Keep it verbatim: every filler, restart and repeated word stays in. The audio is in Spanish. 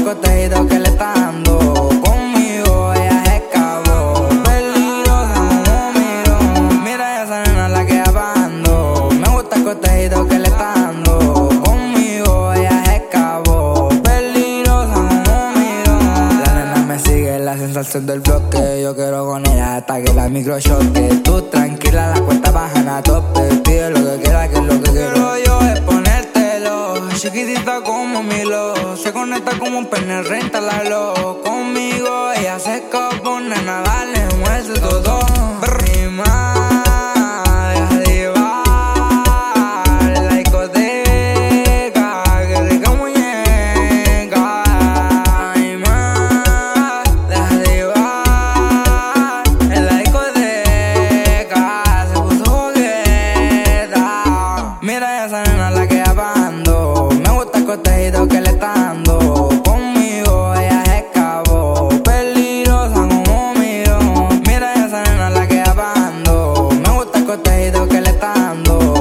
cotejido que le está dando. Conmigo ella se escapó, peligrosa como miró. Mira esa nena la que apagando. Me gusta el cotejido que le está dando. Conmigo ella se escapó, peligrosa como miró. La nena me sigue, la sensación del bloque. Yo quiero con ella hasta que la micro choque. Tú tranquila, la cuenta bajan a tope. Pide lo que quiera, que es lo que quiero yo es ponértelo. Chiquitita como Milo, se conecta como un pene, reintalalo. Conmigo ella se escapó, nena, dale, muestre todo. Y más, deja de llevar la discoteca, que rica muñeca. Y más, deja de llevar en la discoteca, se puso jugueta. Mira esa nena la que apagando. Me gusta el cotejido que le está dando. Conmigo ella se escapó, peligrosa como miró. Mira esa nena la que apagando. Me gusta el cotejido que le está dando.